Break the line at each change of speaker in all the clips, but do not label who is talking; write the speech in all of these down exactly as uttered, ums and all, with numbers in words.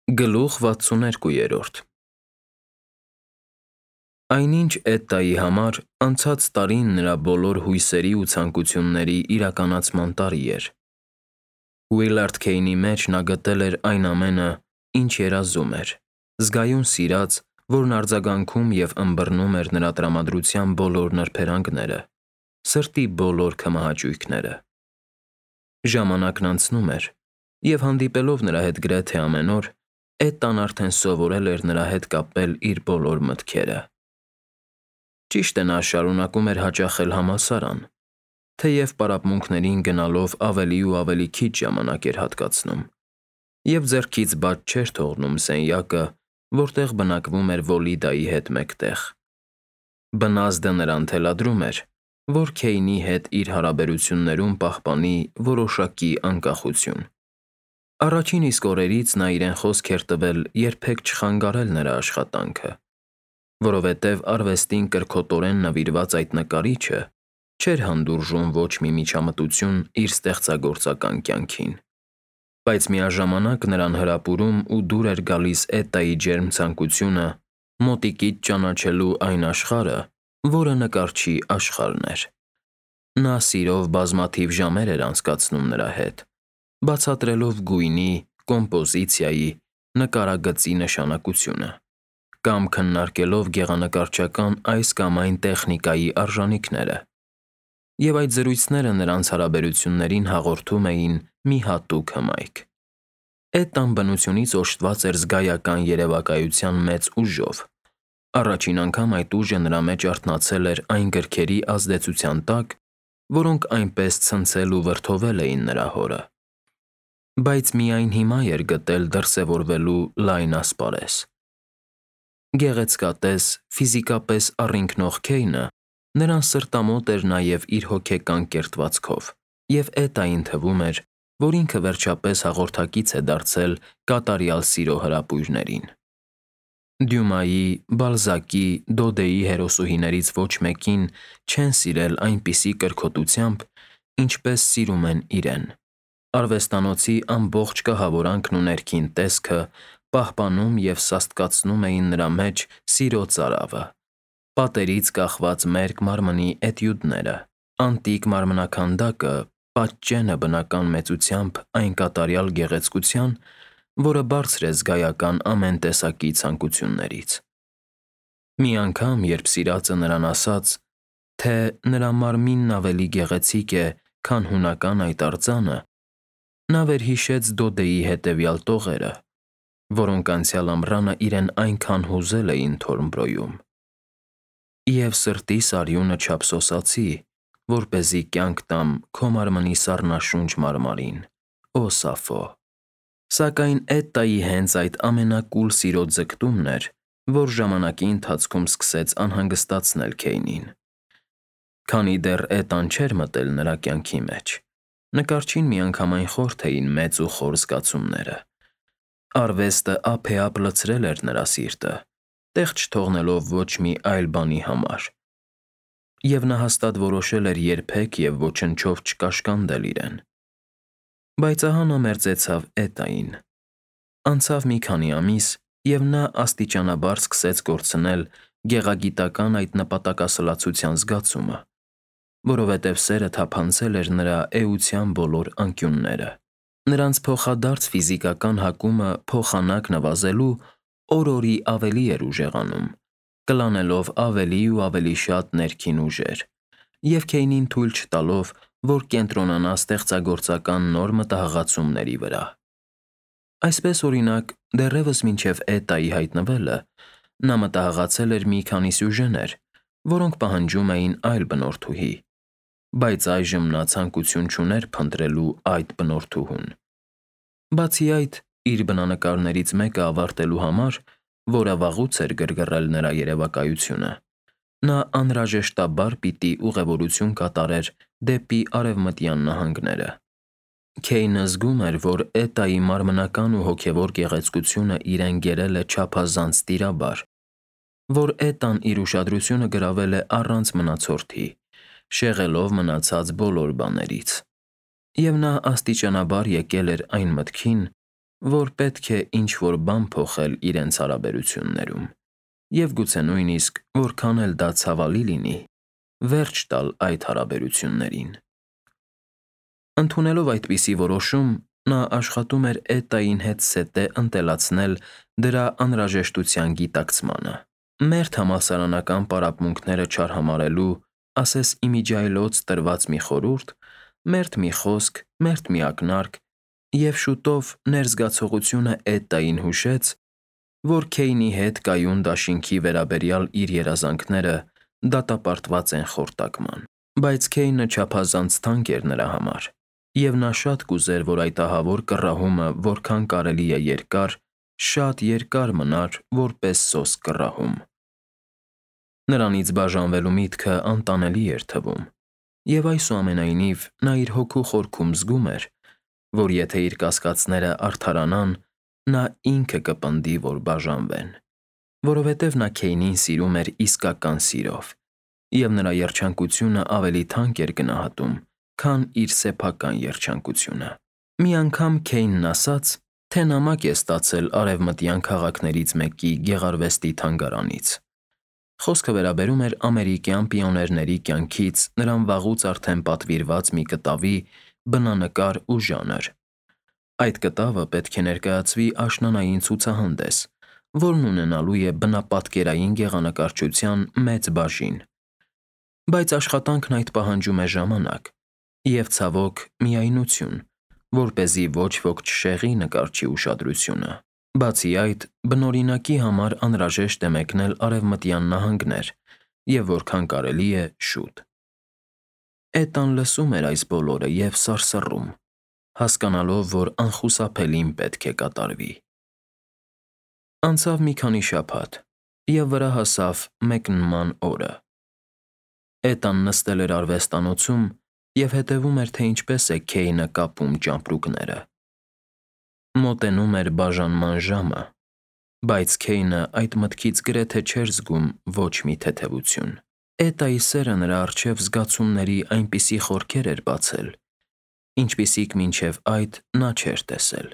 Գլուխ վաթսուներկուերորդ Այնինչ Էտայի համար անցած տարին նրա բոլոր հույսերի ու ցանկությունների իրականացման տարի էր։ Ուիլարդ Քեյնի մեջ նա գտել էր այն ամենը, ինչ երազում էր, զգայուն սիրած, որն արձագանքում և ըմբռնում էր նրա տրամադրության բոլոր նրբերանգները, սրտի բոլոր քմահաճույքները։ Ժամանակն անցնում էր, և հանդիպելով նրա հետ գրեթե ամեն օր, Էտան արդեն սովորել էր նրա հետ կապել իր բոլոր մտքերը։ Ճիշտ է, նա շարունակում էր հաճախել համալսարան, թեև պարապմունքներին գնալով ավելի ու ավելի քիչ ժամանակ էր հատկացնում, և ձեռքից բաց չէր թողնում սենյակը, որտեղ բնակվում էր Վոլիդայի հետ մեկտեղ։ Բնազդը նրան թելադրում էր, որ Քեյնի հետ իր հարաբերություններում պահպանի որոշակի անկախություն։ Առաջին իսկ օրերից նա իրեն խոսք էր տվել երբեք չխանգարել նրա աշխատանքը, որովհետև արվեստին կրքոտորեն նվիրված այդ նկարիչը չէր հանդուրժում ոչ մի միջամտություն իր ստեղծագործական կյանքին։ Բայց միաժամանակ նրան հրապուրում ու դուր էր գալիս Էտայի ջերմ ցանկությունը մոտիկից ճանաչելու այն աշխարհը, որը նկարչի աշխարհն էր։ Նա սիրով բազմաթիվ ժամեր էր անցկացնում նրա հետ, բացատրելով գույնի, կոմպոզիցիայի, նկարագծի նշանակությունը, կամ քննարկելով գեղանկարչական այս կամ այն տեխնիկայի արժանիքները, և այդ զրույցները նրանց հարաբերություններին հաղորդում էին մի հատուկ հմայք։ Էտան բնությունից օժտված էր զգայական երևակայության մեծ ուժով։ Առաջին անգամ այդ ուժը նրա մեջ արթնացել էր այն գրքերի ազդեցության տակ, որոնք այնպես ցնցել ու վրդովել էին նրա հորը։ Բայց միայն հիմա էր գտել դրսևորվելու լայն ասպարեզ։ Գեղեցկատես, ֆիզիկապես առինքնող Քեյնը նրան սրտամոտ էր նաև իր հոգեկան կերտվածքով, և Էտային թվում էր, որ ինքը վերջապես հաղորդակից է դարձել կատարյալ սիրո հրապույրներին։ Դյումայի, Բալզակի, Դոդեի հերոսուհիներից ոչ մեկին չեն սիրել այնպիսի կրքոտությամբ, ինչպես սիրում են իրեն։ Արվեստանոցի ամբողջ կահավորանքն ու ներքին տեսքը պահպանում և սաստկացնում էին նրա մեջ սիրո ծարավը։ Պատերից կախված մերկ մարմնի էտյուդները, անտիկ մարմնաքանդակը պատճեն է բնական մեծությամբ այն կատարյալ գեղեցկության, որը բարձր է զգայական ամեն տեսակի ցանկություններից։ Մի անգամ, երբ սիրածը նրան ասաց, թե նրա մարմինն ավելի գեղեցիկ է, քան հունական այդ արձանը, նա վերհիշեց Դոդեի հետևյալ տողերը, որոնք անցյալ ամռանը իրեն այնքան հուզել էին Թորնբրոյում. «Եվ սրտիս արյունը չափսոսացի, որպեսզի կյանք տամ քո մարմնի սառնաշունչ մարմարին, օ Սաֆո»։ Սակայն Էտայի հենց այդ ամենակուլ սիրո ձգտումն էր, որ ժամանակի ընթացքում սկսեց անհանգստացնել Քեյնին։ Քանի դեռ Էտան չէր մտել նրա կյանքի մեջ, նկարչին միանգամայն խորթ էին մեծ ու խոր զգացումները։ Արվեստը ափեափ լցրել էր նրա սիրտը, տեղ չթողնելով ոչ մի այլ բանի համար, և նա հաստատ որոշել էր երբեք և ոչնչով չկաշկանդել իրեն։ Բայց ահա նա մերձեցավ Էտային։ Անցավ մի քանի ամիս, և նա աստիճանաբար սկսեց կորցնել գեղագիտական այդ նպատակասլացության զգացումը, որովհետև սերը թափանցել էր նրա էության բոլոր անկյունները։ Նրանց փոխադարձ ֆիզիկական հակումը փոխանակ նվազելու օր-օրի ավելի էր ուժեղանում, կլանելով ավելի ու ավելի շատ ներքին ուժեր, և Քեյնին թույլ չտալով, որ կենտրոնանա ստեղծագործական նոր մտահղացումների վրա։ Այսպես, օրինակ, դեռևս մինչև Էտայի հայտնվելը, նա մտահղացել էր մի քանի սյուժեներ, որոնք պահանջում էին այլ բնորդուհի, բայց այժմ նա ցանկություն չուներ փնտրելու այդ բնորդուհուն։ Բացի այդ, իր բնանկարներից մեկը ավարտելու համար, որը վաղուց էր գրգռել նրա երևակայությունը, նա անհրաժեշտաբար պիտի ուղևորություն կատարեր դեպի Արևմտյան նահանգները։ Քեյնը զգում էր, որ Էտայի մարմնական ու հոգևոր գեղեցկությունը իրեն գերել է չափազանց տիրաբար, որ Էտան իր ուշադրությունը գրավել է առանց մնացորդի, շեղելով մնացած բոլոր բաներից։ Եվ նա աստիճանաբար եկել էր այն մտքին, որ պետք է ինչ-որ բան փոխել իրենց հարաբերություններում, և գուցե նույնիսկ, որքան էլ դա ցավալի լինի, վերջ տալ այդ հարաբերություններին։ Ընդունելով այդպիսի որոշում, նա աշխատում էր Էտային հետ սետե ընտելացնել դրա անհրաժեշտության գիտակցմանը։ Մերթ համալսարանական պարապմունքները չարհամարհելու, ասես իմիջիայլոց տրված մի խորհուրդ, մերթ մի խոսք, մերթ մի ակնարկ, և շուտով ներզգացողությունը Էտային հուշեց, որ Քեյնի հետ կայուն դաշինքի վերաբերյալ իր երազանքները դատապարտված են խորտակման։ Բայց Քեյնը չափազանց թանկ էր նրա համար, և նա շատ կուզեր, որ այդ ահավոր կռահումը որքան կարելի է երկար, շատ երկար մնար որպես սոսկ կռահում։ Նրանից բաժանվելու միտքը անտանելի էր թվում, և այսուամենայնիվ նա իր հոգու խորքում զգում էր, որ եթե իր կասկածները արդարանան, նա ինքը կպնդի, որ բաժանվեն, որովհետև նա Քեյնին սիրում էր իսկական սիրով, և նրա երջանկությունը ավելի թանկ էր գնահատում, քան իր սեփական երջանկությունը։ Մի անգամ Քեյնն ասաց, թե նամակ է ստացել արևմտյան քաղաքներից մեկի գեղարվեստի թանգարանից։ Խոսքը վերաբերում էր ամերիկյան պիոներների կյանքից նրան վաղուց արդեն պատվիրված մի կտավի բնանկար ու ժանր։ Այդ կտավը պետք է ներկայացվի աշնանային ցուցահանդես, որն ունենալու է բնապատկերային գեղանկարչության մեծ բաժին։ Բայց աշխատանքն այդ պահանջում է ժամանակ և, ցավոք, միայնություն, որպեսզի ոչ ոք չշեղի նկարչի ուշադրությունը։ Բացի այդ, բնօրինակի համար անհրաժեշտ է մեկնել Արևմտյան նահանգներ և որքան կարելի է շուտ։ Էտան լսում էր այս բոլորը և սարսռում, հասկանալով, որ անխուսափելին պետք է կատարվի։ Անցավ մի քանի շաբաթ, և վրա հասավ մեկնման օրը։ Էտան նստել էր արվեստանոցում և հետևում էր, թե ինչպես է Քեյնը կապում ճամպրուկները։ Մոտենում էր բաժանման ժամը, բայց Քեյնը այդ մտքից գրեթե չէր զգում ոչ մի թեթևություն։ Էտայի սերը նրա առջև զգացումների այնպիսի խորքեր էր բացել, ինչպիսիք մինչև այդ նա չէր տեսել։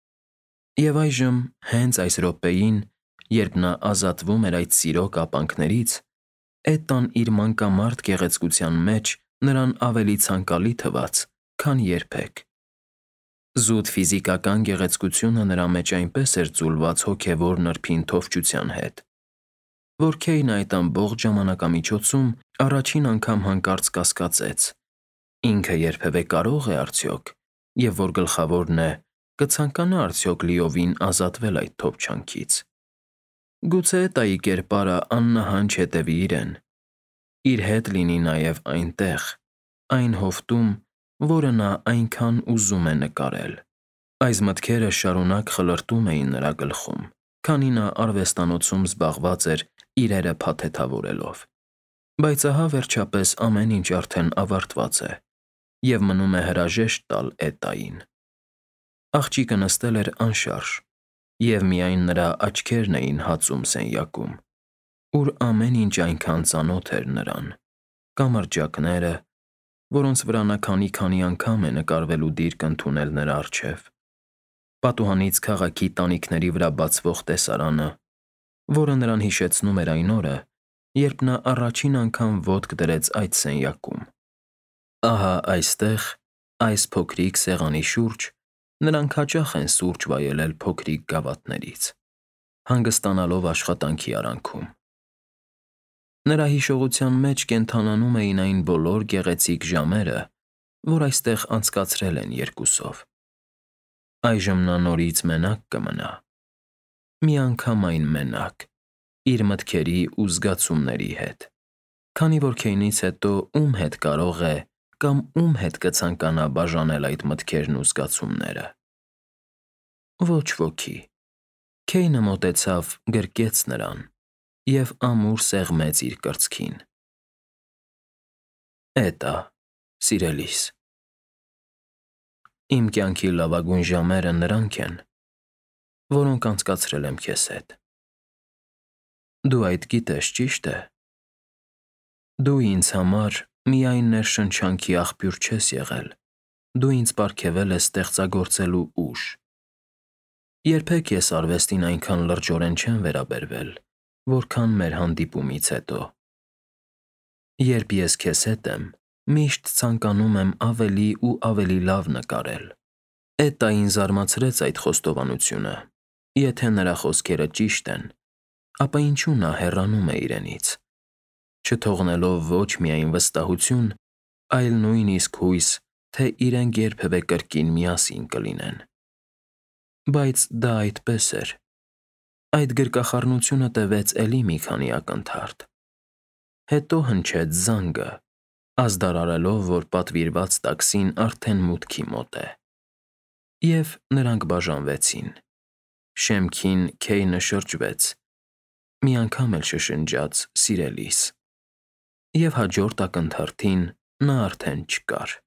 Եվ այժմ, հենց այս րոպեին, երբ նա ազատվում էր այդ սիրո կապանքներից, Էտան իր մանկամարդ գեղեցկության մեջ նրան ավելի ցանկալի թվաց, քան երբեք։ Զուտ ֆիզիկական գեղեցկությունը նրա մեջ այնպես էր ձուլված հոգևոր նրբին թովչության հետ, որ Քեյնը այդ ամբողջ ժամանակամիջոցում առաջին անգամ հանկարծ կասկածեց՝ ինքը երբևէ կարո՞ղ է արդյոք, և որ գլխավորն է, կցանկանա՞ արդյոք լիովին ազատվել այդ թովչանքից։ Գուցե Էտայի կերպարը աննահանջ հետևի իրեն, իր հետ լինի նաև այնտեղ, այն հովտում, որը նա այնքան ուզում է նկարել։ Այս մտքերը շարունակ խլրտում էին նրա գլխում, քանի նա արվեստանոցում զբաղված էր իրերը փաթեթավորելով։ Բայց ահա վերջապես ամեն ինչ արդեն ավարտված է, և մնում է հրաժեշտ տալ Էտային։ Աղջիկը նստել էր անշարժ, և միայն նրա աչքերն էին հածում սենյակում, ուր ամեն ինչ այնքան ծանոթ էր նրան՝ կամրջակները, որոնց վրա նա քանի-քանի անգամ է նկարվելու դիրք ընդունել նրա առջև, պատուհանից քաղաքի տանիքների վրա բացվող տեսարանը, որը նրան հիշեցնում էր այն օրը, երբ նա առաջին անգամ ոտք դրեց այդ սենյակում։ Ահա այստեղ, այս փոքրիկ սեղանի շուրջ, նրանք հաճախ են սուրճ վայելել փոքրիկ գավաթներից, հանգստանալով աշխատանքի արանքում։ Նրա հիշողության մեջ կենդանանում էին այն բոլոր գեղեցիկ ժամերը, որ այստեղ անցկացրել են երկուսով։ Այժմ նա նորից մենակ կմնա։ Միանգամայն մենակ, իր մտքերի ու զգացումների հետ, քանի որ Քեյնից հետո ում հետ կարող է կամ ում հետ կցանկանա բաժանել այդ մտքերն ու զգացումները։ Ոչ ոքի։ Քեյնը մոտեցավ, գրկեց նրան և ամուր սեղմեց իր կրծքին։ Էտա, սիրելիս, իմ կյանքի լավագույն ժամերը նրանք են, որոնք անցկացրել եմ քեզ հետ։ Դու այդ գիտես, ճիշտ է։ Դու ինձ համար միայն ներշնչանքի աղբյուր չես եղել, դու ինձ պարգևել ես ստեղծագործելու ուժ։ Երբեք ես արվեստին այնքան լրջորեն չեմ վերաբերվել, որքան մեր հանդիպումից հետո։ Երբ ես քեզ հետ եմ, միշտ ցանկանում եմ ավելի ու ավելի լավ նկարել։ Էտային զարմացրեց այդ խոստովանությունը։ Եթե նրա խոսքերը ճիշտ են, ապա ինչու նա հեռանում է իրենից, չթողնելով ոչ միայն վստահություն, այլ նույնիսկ հույս, թե իրենք երբևէ կրկին միասին կլինեն։ Բայց դա այդպես էր։ Այդ գրկախառնությունը տևեց էլի մի քանի ակնթարթ։ Հետո հնչեց զանգը, ազդարարելով, որ պատվիրված տաքսին արդեն մուտքի մոտ է։ Եվ նրանք բաժանվեցին։ Շեմքին Քեյնը շրջվեց, մի անգամ էլ չշնջաց՝ սիրելիս։ Եվ հաջորդ ակնթարթին նա արդեն չկար։